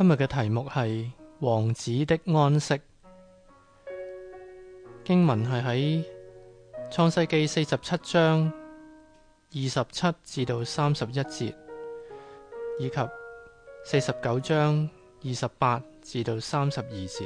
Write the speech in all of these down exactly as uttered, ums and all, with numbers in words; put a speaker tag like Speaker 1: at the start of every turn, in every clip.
Speaker 1: 今日嘅題目係王子的安息。經文係喺創世記四十七章二十七至到三十一節，以及四十九章二十八至到三十二節。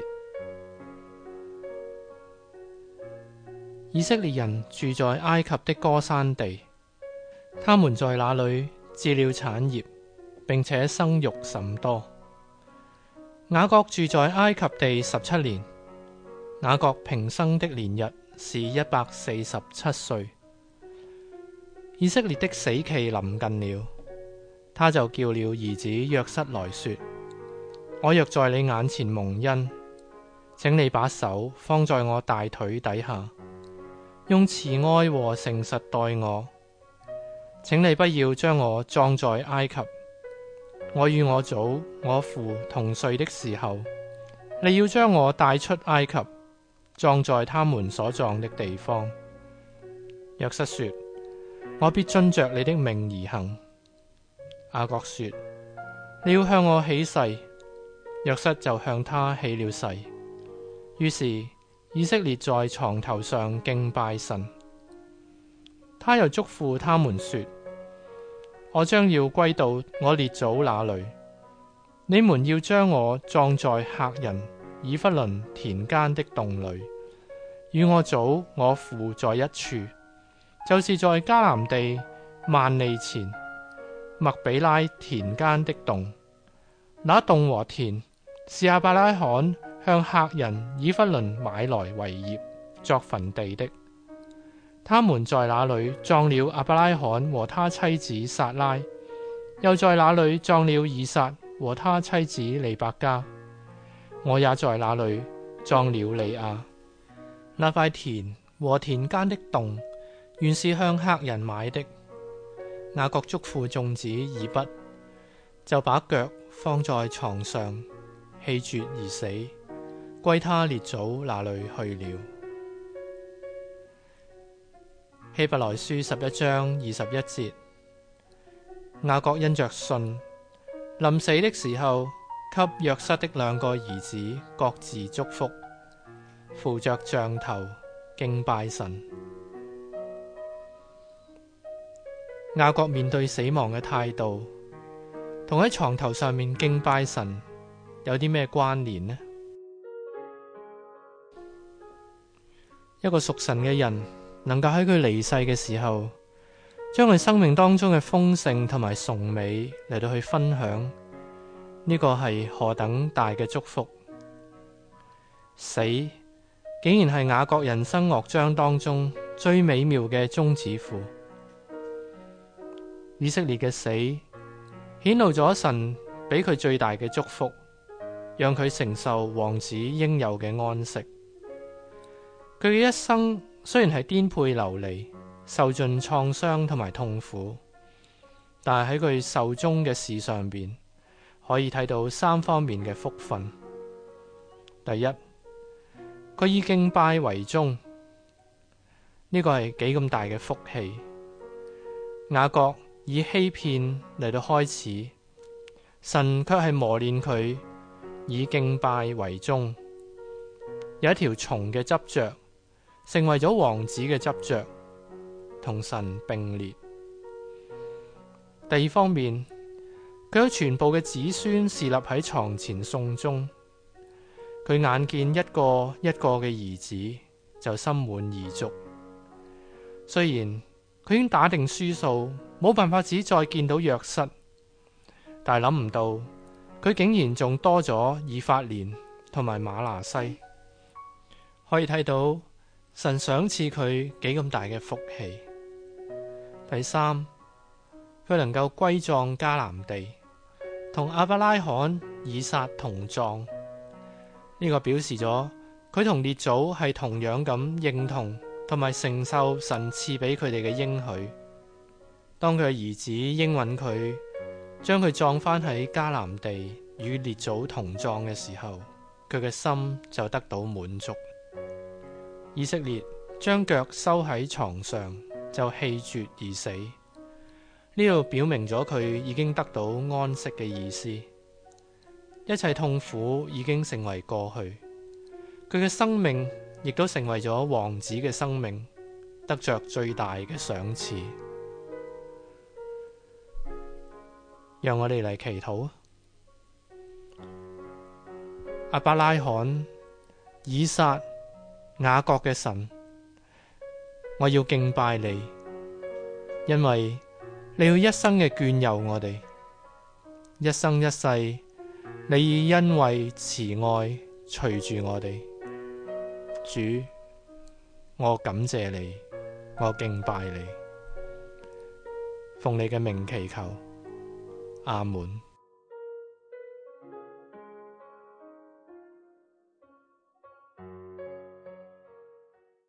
Speaker 1: 以色列人住在埃及的歌珊地，他們在那裏置了產業，並且生育甚多。雅各住在埃及地十七年，雅各平生的年日是一百四十七歲。以色列的死期臨近了，他就叫了兒子約瑟來說：我若在你眼前蒙恩，請你把手放在我大腿底下，用慈愛和誠實待我。請你不要將我葬在埃及，我與我祖我父同睡的時候，你要將我帶出埃及，葬在他們所葬的地方。約瑟說：我必遵着你的命而行。雅各說：你要向我起誓。約瑟就向他起了誓。於是以色列在床頭上敬拜神。他又囑咐他們說：我將要歸到我列祖那裏，你們要將我葬在赫人以弗倫田間的洞裏，與我祖我父在一處，就是在迦南地萬利前麥比拉田間的洞。那洞和田是亞伯拉罕向赫人以弗倫買來為業作墳地的。他們在那裏葬了亞伯拉罕和他妻子撒拉，又在那裏葬了以撒和他妻子利百加。我也在那裏葬了利亞。那塊田和田間的洞原是向赫人買的。雅各囑咐眾子以笏，就把腳放在床上，氣絕而死，歸他列祖那裏去了。希伯來書十一章二十一節，雅各因着信，臨死的時候，給約瑟的兩個兒子各自祝福，扶着杖頭敬拜神。雅各面對死亡嘅態度，同喺床頭上面敬拜神有啲咩關聯呢？一個屬神嘅人，能夠喺佢離世嘅時候，將佢生命當中嘅豐盛同埋崇美嚟到去分享，呢個係何等大嘅祝福！死竟然係雅各人生樂章當中最美妙嘅終止符。以色列嘅死顯露咗神俾佢最大嘅祝福，讓佢承受王子應有嘅安息。佢嘅一生雖然係顛沛流離，受盡創傷同埋痛苦，但係喺佢壽終嘅事上邊，可以睇到三方面嘅福分。第一，佢以敬拜為終，呢個係幾咁大嘅福氣。雅各以欺騙嚟到開始，神卻係磨練佢以敬拜為終。有一條蟲嘅執着，成為咗王子嘅執着，同神並列。第二方面，佢有全部嘅子孫侍立喺床前送終，佢眼見一個一個嘅兒子，就心滿意足。雖然佢已經打定輸數，冇辦法只再見到約瑟，但係諗唔到佢竟然仲多咗以法蓮同埋瑪拿西。可以睇到神賞賜佢幾咁大嘅福氣。第三，佢能夠歸葬迦南地，同亞伯拉罕、以撒同葬，呢個表示咗佢同列祖係同樣咁認同同埋承受神賜俾佢哋嘅應許。當佢嘅兒子應允佢，將佢葬翻喺迦南地與列祖同葬嘅時候，佢嘅心就得到滿足。以色列將腳收喺床上，就氣絕而死。呢度表明咗佢已經得到安息嘅意思。 一切痛苦已經成為過去，佢嘅生命亦都成為咗王子嘅生命，得着最大嘅賞賜。讓我哋嚟祈禱。亞伯拉罕、以撒、雅各嘅神，我要敬拜你，因為你要一生嘅眷佑我哋，一生一世，你以恩惠慈愛隨住我哋。主，我感謝你，我敬拜你，奉你嘅名祈求，阿門。